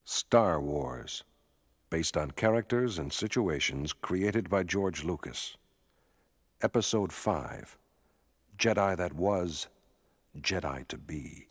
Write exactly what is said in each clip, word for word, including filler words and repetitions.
Star Wars, based on characters and situations created by George Lucas. Episode five, Jedi That Was, Jedi to Be.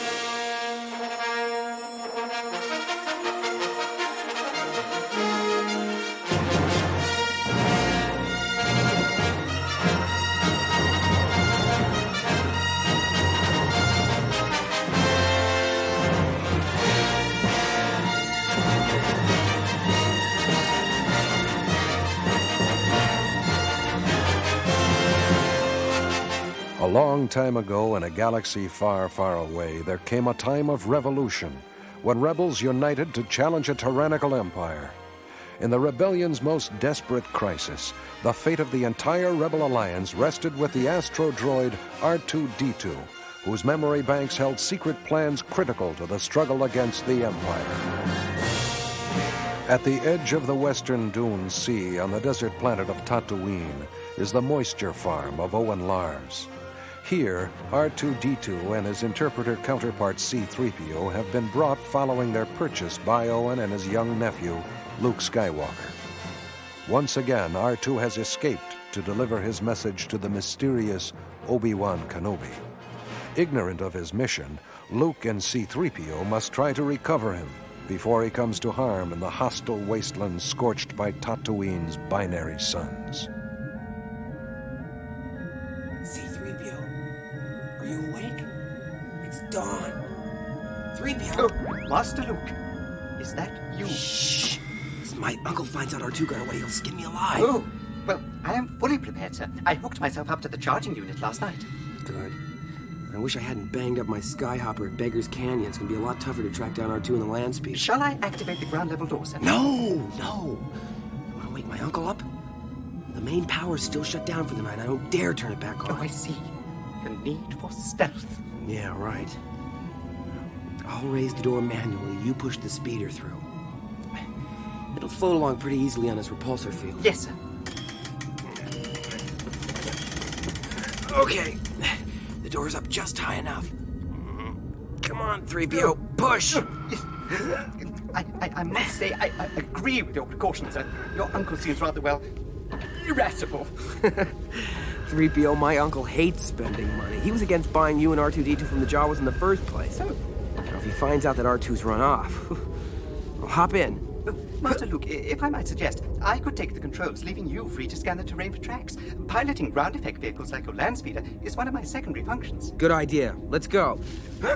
A long time ago, in a galaxy far, far away, there came a time of revolution, when rebels united to challenge a tyrannical empire. In the rebellion's most desperate crisis, the fate of the entire Rebel Alliance rested with the astro-droid R two D two, whose memory banks held secret plans critical to the struggle against the Empire. At the edge of the western Dune Sea, on the desert planet of Tatooine, is the moisture farm of Owen Lars. Here, R two D two and his interpreter counterpart C three P O have been brought following their purchase by Owen and his young nephew, Luke Skywalker. Once again, R two has escaped to deliver his message to the mysterious Obi-Wan Kenobi. Ignorant of his mission, Luke and C three P O must try to recover him before he comes to harm in the hostile wasteland scorched by Tatooine's binary suns. C three P O, are you awake? It's dawn. three P O. Oh, Master Luke, is that you? Shh. If my uncle finds out R two got away, he'll skin me alive. Oh, well, I am fully prepared, sir. I hooked myself up to the charging unit last night. Good. I wish I hadn't banged up my skyhopper at Beggar's Canyon. It's going to be a lot tougher to track down R two in the land speed. Shall I activate the ground level door, sir? No, no. You want to wake my uncle up? The main power's still shut down for the night. I don't dare turn it back on. Oh, I see. The need for stealth. Yeah, right. I'll raise the door manually. You push the speeder through. It'll float along pretty easily on his repulsor field. Yes, sir. Okay. The door's up just high enough. Come on, three P O. Push! I, I, I must say, I, I agree with your precautions, sir. Your uncle seems rather, well, irascible. three P O, my uncle hates spending money. He was against buying you and R two D two from the Jawas in the first place. Oh. Now, if he finds out that R two's run off, well, hop in. Oh, Master Luke, if I might suggest, I could take the controls, leaving you free to scan the terrain for tracks. Piloting ground effect vehicles like your land speeder is one of my secondary functions. Good idea. Let's go. Uh,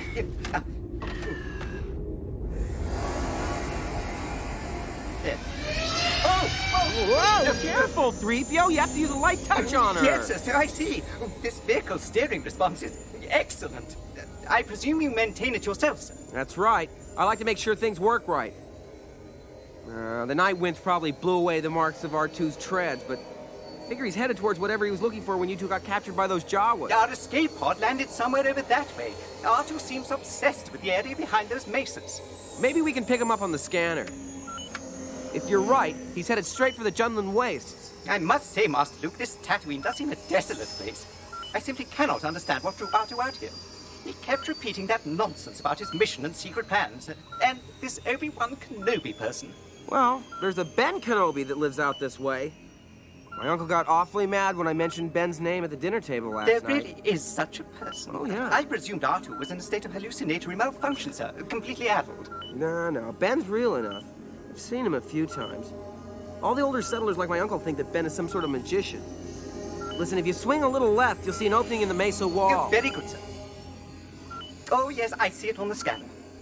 there. Oh! Whoa! No, Careful, three P O. You have to use a light touch on her. Yes, sir, I see. This vehicle's steering response is excellent. I presume you maintain it yourself, sir? That's right. I like to make sure things work right. Uh, the night winds probably blew away the marks of R two's treads, but I figure he's headed towards whatever he was looking for when you two got captured by those Jawas. Our escape pod landed somewhere over that way. R two seems obsessed with the area behind those mesas. Maybe we can pick him up on the scanner. If you're right, he's headed straight for the Jundland Wastes. I must say, Master Luke, this Tatooine does seem a desolate place. I simply cannot understand what drew R two out here. He kept repeating that nonsense about his mission and secret plans, and this Obi-Wan Kenobi person. Well, there's a Ben Kenobi that lives out this way. My uncle got awfully mad when I mentioned Ben's name at the dinner table last there night. There really is such a person. Oh, yeah. I presumed R two was in a state of hallucinatory malfunction, sir. Completely addled. No, no. Ben's real enough. I've seen him a few times. All the older settlers like my uncle think that Ben is some sort of magician. Listen, if you swing a little left, you'll see an opening in the mesa wall. You're very good, sir. Oh, yes, I see it on the scanner.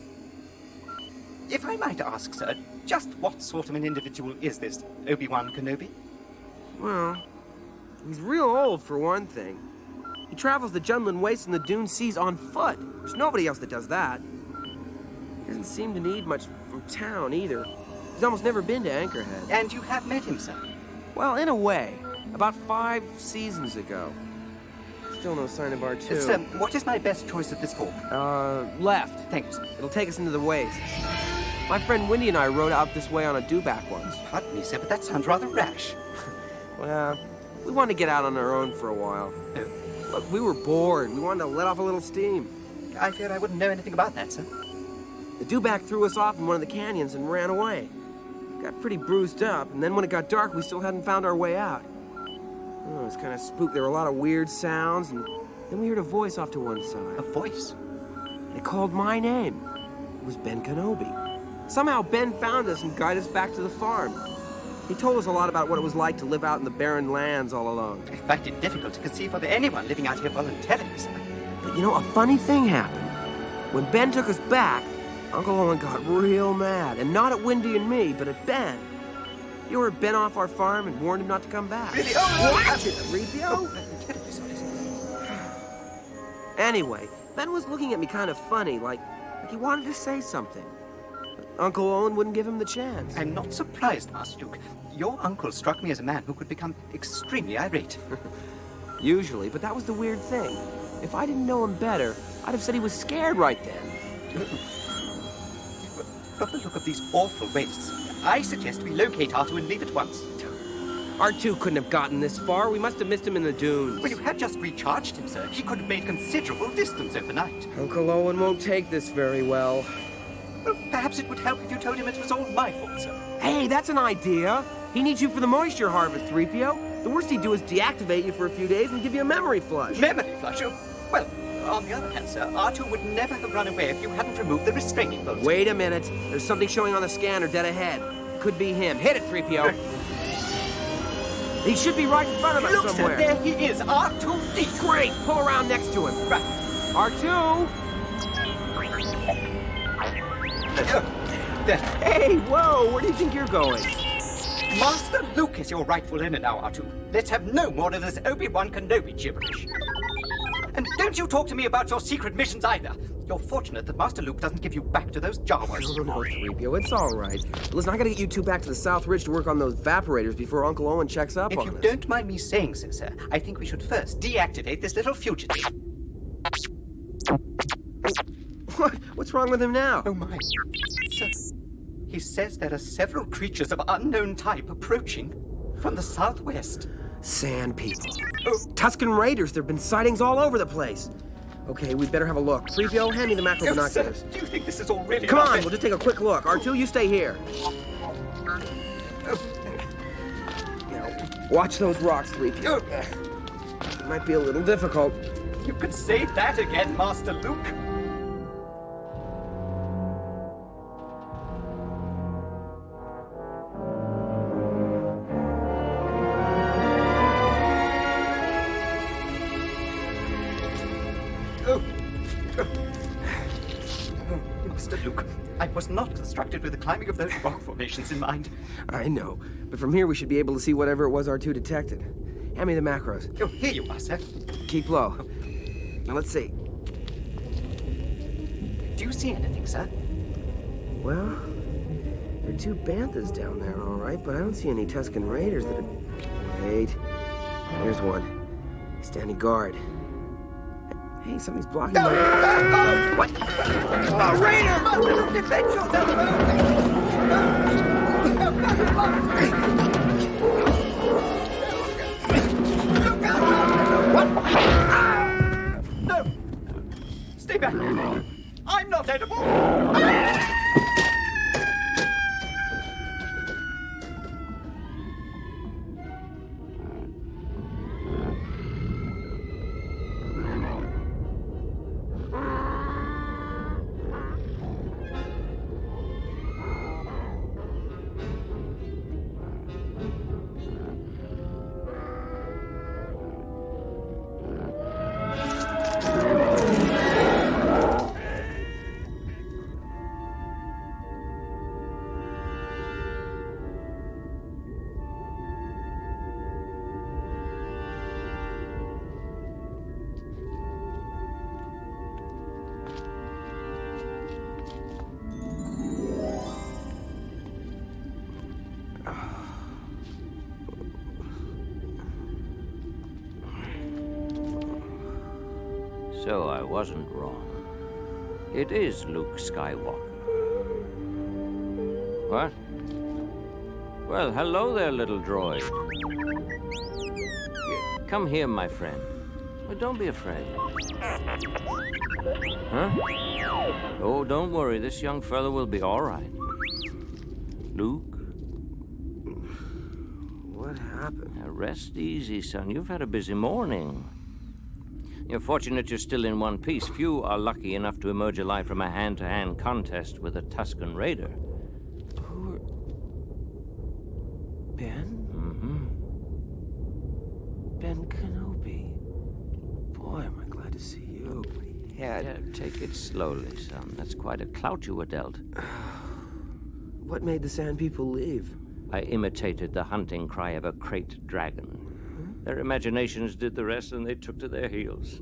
If I might ask, sir, just what sort of an individual is this Obi-Wan Kenobi? Well, he's real old, for one thing. He travels the Jundland Wastes and the Dune Seas on foot. There's nobody else that does that. He doesn't seem to need much from town, either. He's almost never been to Anchorhead. And you have met him, sir? Well, in a way. About five seasons ago. Still no sign of R two. Sir, what is my best choice at this fork? Uh, left. Thank you, sir. It'll take us into the wastes. My friend Wendy and I rode out this way on a dewback once. Pardon me, sir, but that sounds rather rash. Well, we wanted to get out on our own for a while. Oh. Look, we were bored. We wanted to let off a little steam. I fear I wouldn't know anything about that, sir. The dewback threw us off in one of the canyons and ran away. Got pretty bruised up, and then when it got dark, we still hadn't found our way out. Oh, it was kind of spooked. There were a lot of weird sounds, and then we heard a voice off to one side. A voice? It called my name. It was Ben Kenobi. Somehow Ben found us and guided us back to the farm. He told us a lot about what it was like to live out in the barren lands all alone. I find it difficult to conceive of anyone living out here voluntarily, sir. But you know, a funny thing happened. When Ben took us back, Uncle Owen got real mad. And not at Wendy and me, but at Ben. You ordered Ben off our farm and warned him not to come back. Really? Oh, Watch it, three P O! Anyway, Ben was looking at me kind of funny, like, like he wanted to say something. But Uncle Owen wouldn't give him the chance. I'm not surprised, Master Luke. Your uncle struck me as a man who could become extremely irate. Usually, but that was the weird thing. If I didn't know him better, I'd have said he was scared right then. From the look of these awful wastes, I suggest we locate R two and leave at once. R two couldn't have gotten this far. We must have missed him in the dunes. Well, you had just recharged him, sir. He could have made considerable distance overnight. Uncle Owen won't take this very well. Well, perhaps it would help if you told him it was all my fault, sir. Hey, that's an idea. He needs you for the moisture harvest, three P O. The worst he'd do is deactivate you for a few days and give you a memory flush. Memory flush? Oh, well, on the other hand, sir, R two would never have run away if you hadn't removed the restraining bolt. Wait a minute. There's something showing on the scanner dead ahead. Could be him. Hit it, three P O. He should be right in front of us Look, somewhere. Sir, there he is, R two D. Great. Pull around next to him. Right. R two. There. Hey, whoa. Where do you think you're going? Master Luke is your rightful owner now, R two. Let's have no more of this Obi-Wan Kenobi gibberish. And don't you talk to me about your secret missions either. You're fortunate that Master Luke doesn't give you back to those Jawas. No, no, no, three P O, it's all right. Listen, I gotta get you two back to the South Ridge to work on those evaporators before Uncle Owen checks up If on you us. don't mind me saying so, sir, I think we should first deactivate this little fugitive. What? What's wrong with him now? Oh my. Sir, he says there are several creatures of unknown type approaching from the southwest. Sand people. Oh. Tuscan Raiders, there've been sightings all over the place. Okay, we'd better have a look. three P O, hand me the macro Oh, sir, binoculars. do you think this is all really Come on, nothing? we'll just take a quick look. R two, you stay here. Now, watch those rocks, three P O. It might be a little difficult. You could say that again, Master Luke. Master Luke, I was not constructed with the climbing of those rock formations in mind. I know, but from here we should be able to see whatever it was R two detected. Hand me the macros. Oh, here you are, sir. Keep low. Now let's see. Do you see anything, sir? Well, there are two banthas down there, all right, but I don't see any Tuscan Raiders that are... Wait. There's one. Standing guard. Hey, something's blocking my... What? A raider! Master Luke, defend yourself! What? No! Stay back! I'm not edible! So I wasn't wrong. It is Luke Skywalker. What? Well, hello there, little droid. Here, come here, my friend. But don't be afraid. Huh? Oh, don't worry. This young fellow will be all right. Luke? What happened? Now rest easy, son. You've had a busy morning. You're fortunate you're still in one piece. Few are lucky enough to emerge alive from a hand-to-hand contest with a Tusken Raider. Who are... Ben? Mm-hmm. Ben Kenobi. Boy, am I glad to see you. Yeah, take it slowly, son. That's quite a clout you were dealt. What made the Sand People leave? I imitated the hunting cry of a crate dragon. Their imaginations did the rest, and they took to their heels.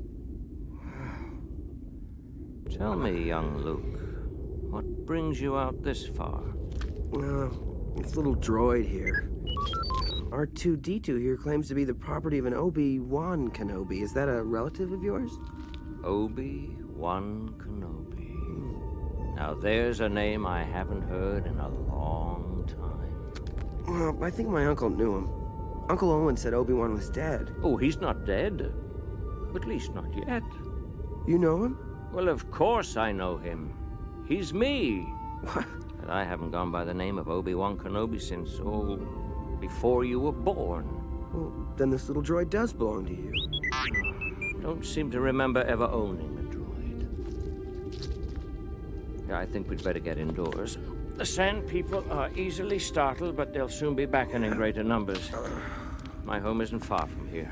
Tell me, young Luke, what brings you out this far? Uh, this little droid here. R two D two here claims to be the property of an Obi-Wan Kenobi. Is that a relative of yours? Obi-Wan Kenobi. Now, there's a name I haven't heard in a long time. Well, I think my uncle knew him. Uncle Owen said Obi-Wan was dead. Oh, he's not dead. At least not yet. You know him? Well, of course I know him. He's me. What? But I haven't gone by the name of Obi-Wan Kenobi since, oh, before you were born. Well, then this little droid does belong to you. Don't seem to remember ever owning a droid. Yeah, I think we'd better get indoors. The Sand People are easily startled, but they'll soon be back and in greater numbers. My home isn't far from here.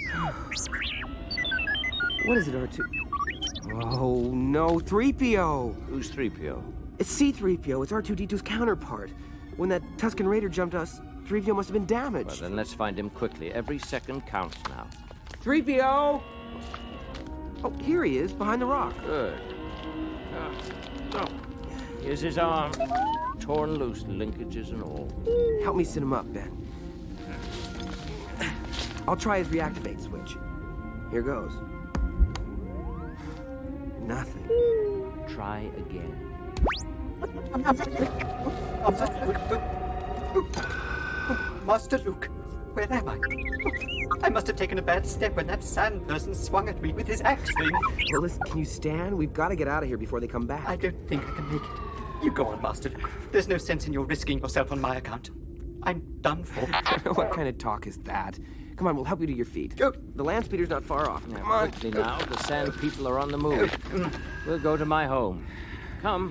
What is it, R two? Oh, no, three P O! Who's three P O? It's C three P O. It's R two D two's counterpart. When that Tusken Raider jumped us, three P O must have been damaged. Well, then let's find him quickly. Every second counts now. three P O! Oh, here he is, behind the rock. Good. Uh, so, here's his arm. Torn loose, linkages and all. Help me sit him up, Ben. I'll try his reactivate switch. Here goes. Nothing. Try again. Master Luke, where am I? I must have taken a bad step when that sand person swung at me with his axe thing. Well, listen, can you stand? We've got to get out of here before they come back. I don't think I can make it. You go on, Master Luke. There's no sense in your risking yourself on my account. I'm done for. What kind of talk is that? Come on, we'll help you to your feet. Go. The land speeder's not far off. Now, Come on. quickly now. The Sand People are on the move. We'll go to my home. Come.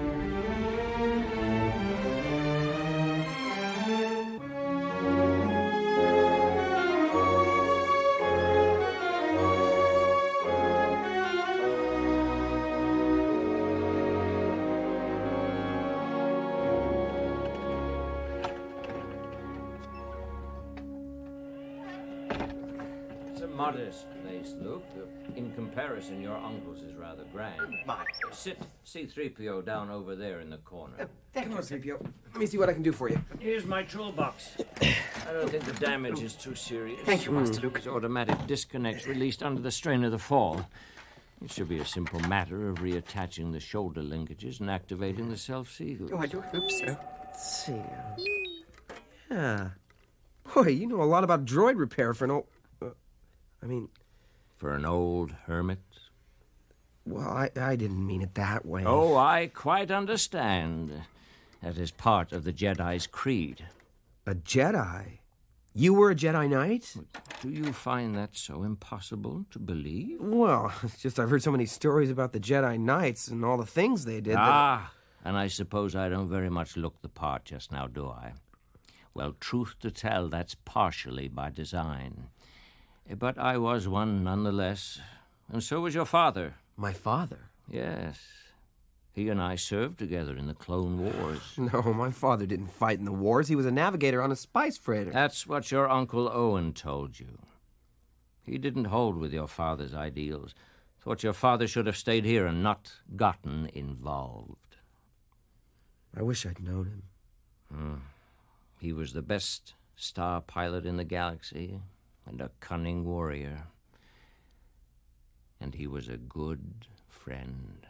Modest place, Luke. In comparison, your uncle's is rather grand. My. Sit C three P O down over there in the corner. Uh, thank Come you, on, sir. three P O. Let me see what I can do for you. Here's my toolbox. I don't think the damage is too serious. Thank you, Master Luke. There's automatic disconnects released under the strain of the fall. It should be a simple matter of reattaching the shoulder linkages and activating the self-seals. Oh, I do hope so. Let's see. Yeah. Boy, you know a lot about droid repair for an old... Uh, I mean... For an old hermit? Well, I, I didn't mean it that way. Oh, I quite understand. That is part of the Jedi's creed. A Jedi? You were a Jedi Knight? Do you find that so impossible to believe? Well, it's just I've heard so many stories about the Jedi Knights and all the things they did. Ah, and I suppose I don't very much look the part just now, do I? Well, truth to tell, that's partially by design. But I was one nonetheless, and so was your father. My father? Yes. He and I served together in the Clone Wars. No, my father didn't fight in the wars. He was a navigator on a spice freighter. That's what your Uncle Owen told you. He didn't hold with your father's ideals. Thought your father should have stayed here and not gotten involved. I wish I'd known him. Hmm. He was the best star pilot in the galaxy and a cunning warrior. And he was a good friend.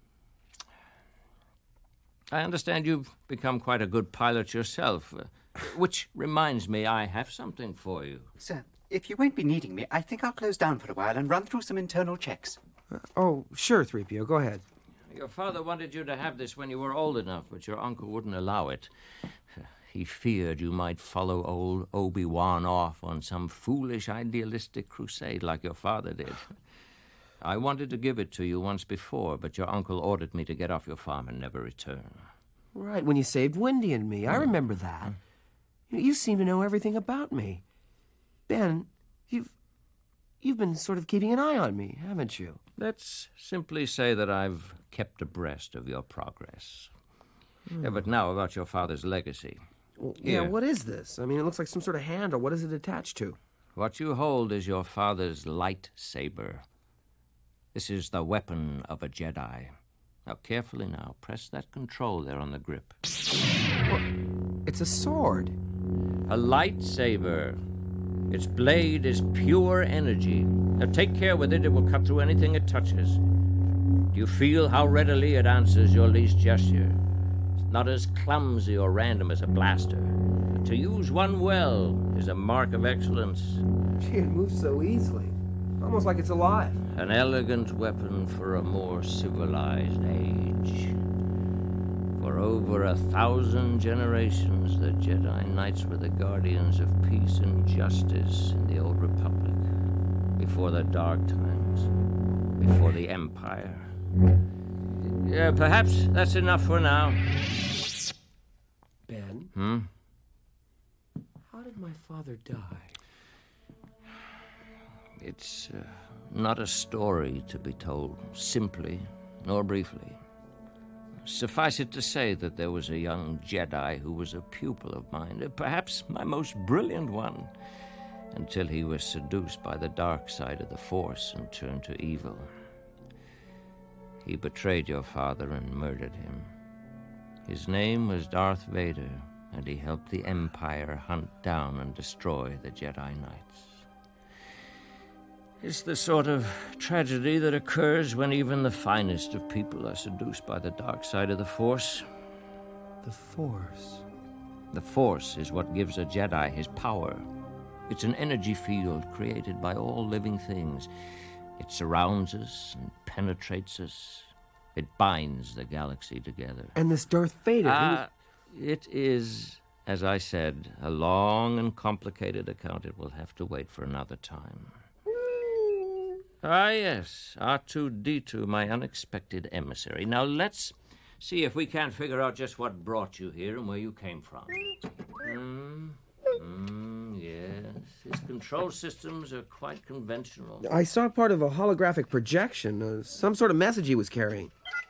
I understand you've become quite a good pilot yourself, uh, which reminds me I have something for you. Sir, if you won't be needing me, I think I'll close down for a while and run through some internal checks. Uh, oh, sure, three P O, go ahead. Your father wanted you to have this when you were old enough, but your uncle wouldn't allow it. He feared you might follow old Obi-Wan off on some foolish, idealistic crusade like your father did. I wanted to give it to you once before, but your uncle ordered me to get off your farm and never return. Right, when you saved Wendy and me. I remember that. You, you seem to know everything about me. Ben, you've... you've been sort of keeping an eye on me, haven't you? Let's simply say that I've kept abreast of your progress. Hmm. Yeah, but now about your father's legacy. Well, yeah, what is this? I mean, it looks like some sort of handle. What is it attached to? What you hold is your father's lightsaber. This is the weapon of a Jedi. Now, carefully now, press that control there on the grip. What? It's a sword. A lightsaber. Its blade is pure energy. Now, take care with it. It will cut through anything it touches. Do you feel how readily it answers your least gesture? It's not as clumsy or random as a blaster. But to use one well is a mark of excellence. Gee, it moves so easily. Almost like it's alive. An elegant weapon for a more civilized age. For over a thousand generations, the Jedi Knights were the guardians of peace and justice in the Old Republic. Before the Dark Times. Before the Empire. Yeah, perhaps that's enough for now. Ben? Hmm? How did my father die? It's uh, not a story to be told simply nor briefly. Suffice it to say that there was a young Jedi who was a pupil of mine, perhaps my most brilliant one, until he was seduced by the dark side of the Force and turned to evil. He betrayed your father and murdered him. His name was Darth Vader, and he helped the Empire hunt down and destroy the Jedi Knights. It's the sort of tragedy that occurs when even the finest of people are seduced by the dark side of the Force. The Force? The Force is what gives a Jedi his power. It's an energy field created by all living things. It surrounds us and penetrates us. It binds the galaxy together. And this Darth Vader... Ah, he... It is, as I said, a long and complicated account. It will have to wait for another time. Ah, yes, R two D two, my unexpected emissary. Now, let's see if we can't figure out just what brought you here and where you came from. Hmm, mm, yes, his control systems are quite conventional. I saw part of a holographic projection, uh, some sort of message he was carrying.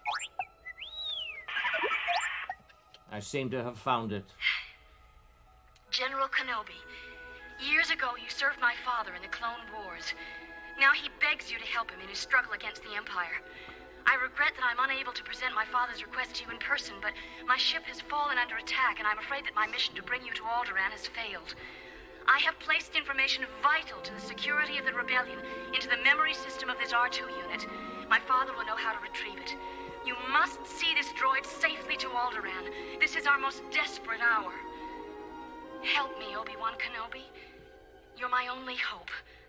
I seem to have found it. General Kenobi, years ago you served my father in the Clone Wars. Now he begs you to help him in his struggle against the Empire. I regret that I'm unable to present my father's request to you in person, but my ship has fallen under attack, and I'm afraid that my mission to bring you to Alderaan has failed. I have placed information vital to the security of the Rebellion into the memory system of this R two unit. My father will know how to retrieve it. You must see this droid safely to Alderaan. This is our most desperate hour. Help me, Obi-Wan Kenobi. You're my only hope.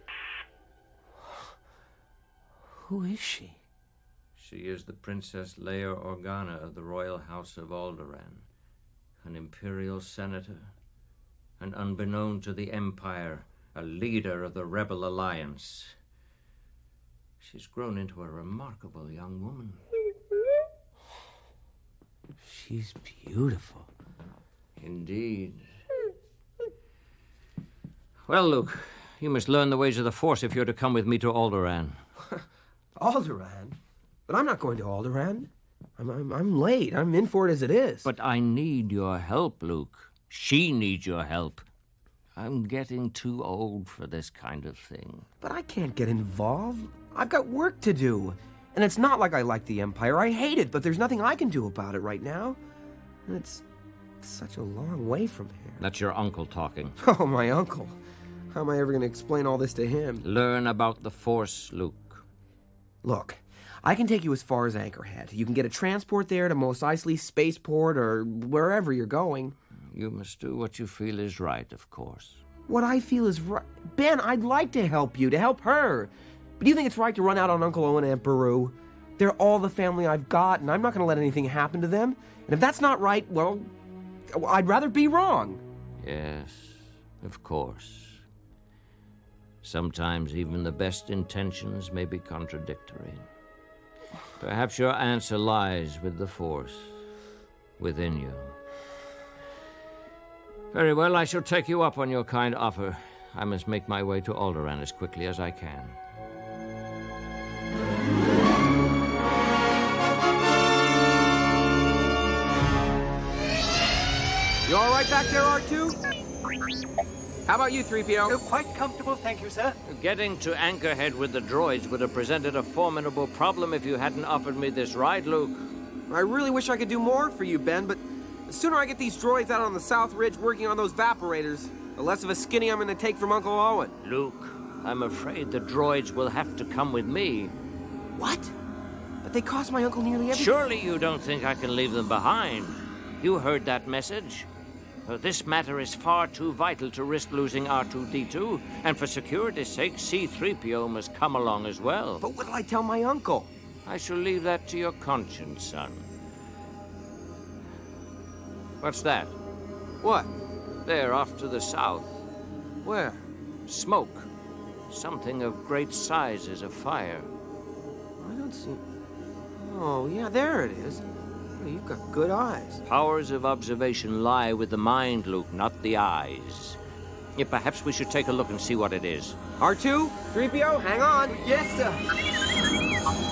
Who is she? She is the Princess Leia Organa of the Royal House of Alderaan, an Imperial Senator, and unbeknown to the Empire, a leader of the Rebel Alliance. She's grown into a remarkable young woman. She's beautiful. Indeed. Well, Luke, you must learn the ways of the Force if you're to come with me to Alderaan. Alderaan? But I'm not going to Alderaan. I'm, I'm, I'm late. I'm in for it as it is. But I need your help, Luke. She needs your help. I'm getting too old for this kind of thing. But I can't get involved. I've got work to do. And it's not like I like the Empire. I hate it, but there's nothing I can do about it right now. And it's such a long way from here. That's your uncle talking. Oh, my uncle. How am I ever going to explain all this to him? Learn about the Force, Luke. Look, I can take you as far as Anchorhead. You can get a transport there to Mos Eisley Spaceport or wherever you're going. You must do what you feel is right, of course. what I feel is right. Ben, I'd like to help you, to help her. But do you think it's right to run out on Uncle Owen and Aunt Beru? They're all the family I've got, and I'm not going to let anything happen to them. And if that's not right, well, I'd rather be wrong. Yes, of course. Sometimes even the best intentions may be contradictory. Perhaps your answer lies with the Force, within you. Very well, I shall take you up on your kind offer. I must make my way to Alderaan as quickly as I can. You all right back there, R two? How about you, three P O? Oh, quite comfortable, thank you, sir. Getting to Anchorhead with the droids would have presented a formidable problem if you hadn't offered me this ride, Luke. I really wish I could do more for you, Ben, but the sooner I get these droids out on the South Ridge working on those vaporators, the less of a skinny I'm going to take from Uncle Owen. Luke, I'm afraid the droids will have to come with me. What? But they cost my uncle nearly everything. Surely you don't think I can leave them behind. You heard that message. Uh, This matter is far too vital to risk losing R two D two, and for security's sake, C three P O must come along as well. But what'll I tell my uncle? I shall leave that to your conscience, son. What's that? What? There, off to the south. Where? Smoke. Something of great size is afire. I don't see... Oh, yeah, there it is. Oh, you've got good eyes. Powers of observation lie with the mind, Luke, not the eyes. Yeah, perhaps we should take a look and see what it is. R two, three P O, hang on. Yes, sir.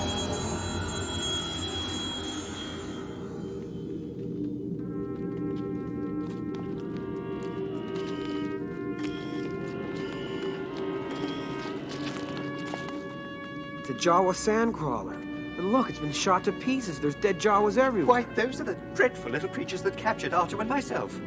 It's a Jawa sandcrawler. And look, it's been shot to pieces. There's dead Jawas everywhere. Why, those are the dreadful little creatures that captured Artu and myself.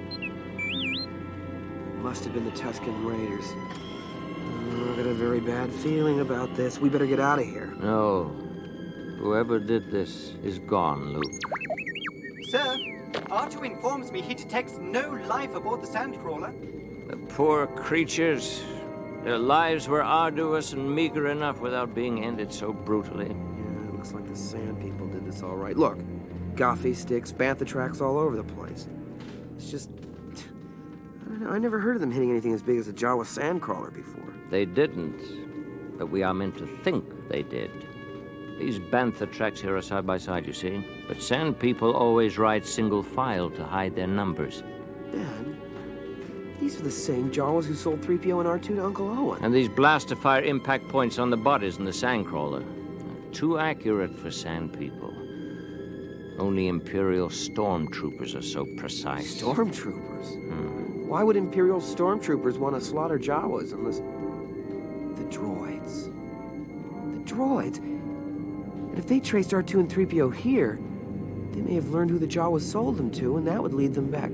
Must have been the Tusken Raiders. Oh, I've got a very bad feeling about this. We better get out of here. No. Whoever did this is gone, Luke. Sir, Artu informs me he detects no life aboard the Sandcrawler. The poor creatures. Their lives were arduous and meager enough without being ended so brutally. Yeah, it looks like the Sand People did this all right. Look, Gothy sticks, bantha tracks all over the place. It's just... I don't know, I never heard of them hitting anything as big as a Jawa sandcrawler before. They didn't, but we are meant to think they did. These bantha tracks here are side by side, you see. But Sand People always ride single file to hide their numbers. Ben, these are the same Jawas who sold three P O and R two to Uncle Owen. And these blast-to-fire impact points on the bodies in the Sandcrawler. Too accurate for Sand People. Only Imperial stormtroopers are so precise. Stormtroopers? Hmm. Why would Imperial stormtroopers want to slaughter Jawas unless... The droids. The droids. And if they traced R two and three P O here, they may have learned who the Jawas sold them to, and that would lead them back...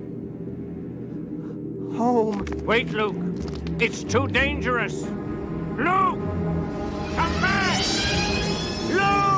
home. Wait, Luke. It's too dangerous. Luke! Come back! Luke!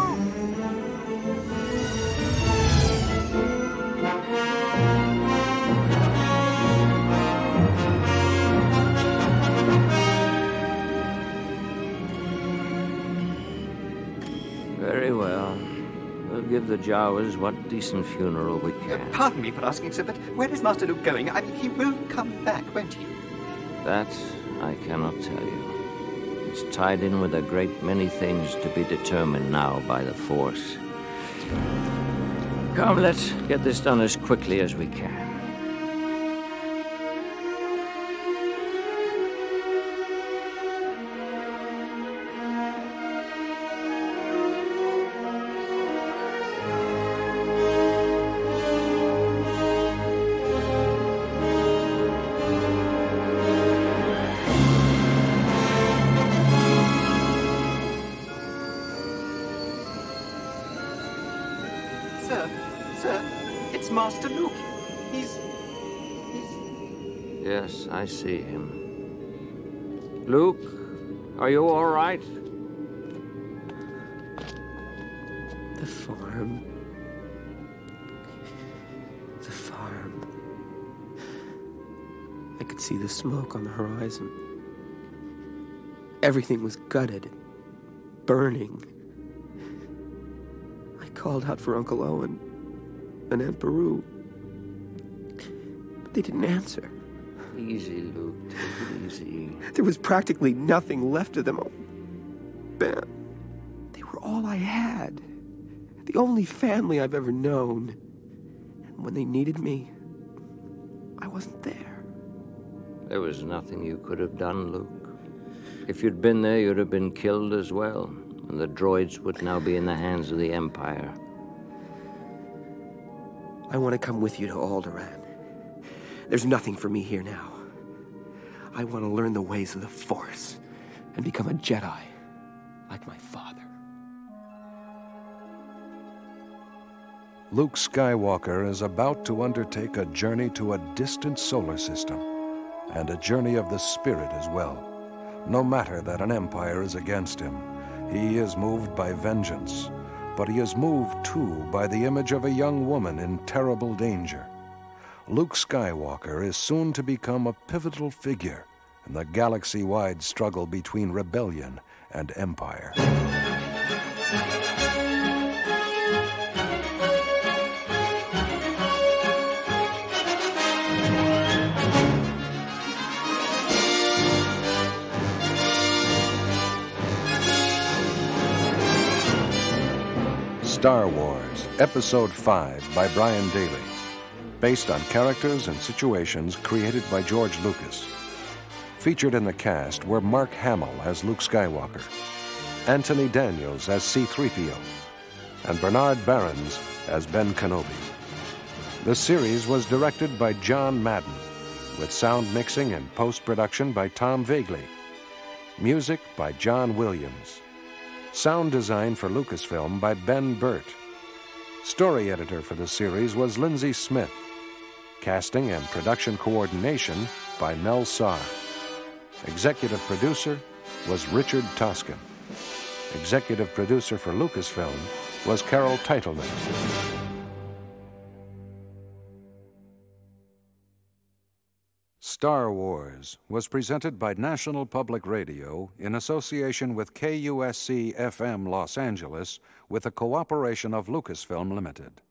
Very well. We'll give the Jawas what decent funeral we can. Pardon me for asking, sir, but where is Master Luke going? I mean, he will come back, won't he? That I cannot tell you. It's tied in with a great many things to be determined now by the Force. Come, let's get this done as quickly as we can. Sir, sir, it's Master Luke. He's... he's... Yes, I see him. Luke, are you all right? The farm. The farm. I could see the smoke on the horizon. Everything was gutted, burning. I called out for Uncle Owen and Aunt Beru, but they didn't answer. Easy, Luke. Take it easy. There was practically nothing left of them. Oh, Ben, they were all I had. The only family I've ever known. And when they needed me, I wasn't there. There was nothing you could have done, Luke. If you'd been there, you'd have been killed as well, and the droids would now be in the hands of the Empire. I want to come with you to Alderaan. There's nothing for me here now. I want to learn the ways of the Force and become a Jedi, like my father. Luke Skywalker is about to undertake a journey to a distant solar system, and a journey of the spirit as well. No matter that an empire is against him, he is moved by vengeance, but he is moved too by the image of a young woman in terrible danger. Luke Skywalker is soon to become a pivotal figure in the galaxy-wide struggle between rebellion and empire. Star Wars, Episode five by Brian Daley, based on characters and situations created by George Lucas. Featured in the cast were Mark Hamill as Luke Skywalker, Anthony Daniels as C three P O, and Bernard Behrens as Ben Kenobi. The series was directed by John Madden, with sound mixing and post-production by Tom Vagley. Music by John Williams. Sound design for Lucasfilm by Ben Burt. Story editor for the series was Lindsay Smith. Casting and production coordination by Mel Sarr. Executive producer was Richard Toscan. Executive producer for Lucasfilm was Carol Teitelman. Star Wars was presented by National Public Radio in association with K U S C F M Los Angeles with the cooperation of Lucasfilm Limited.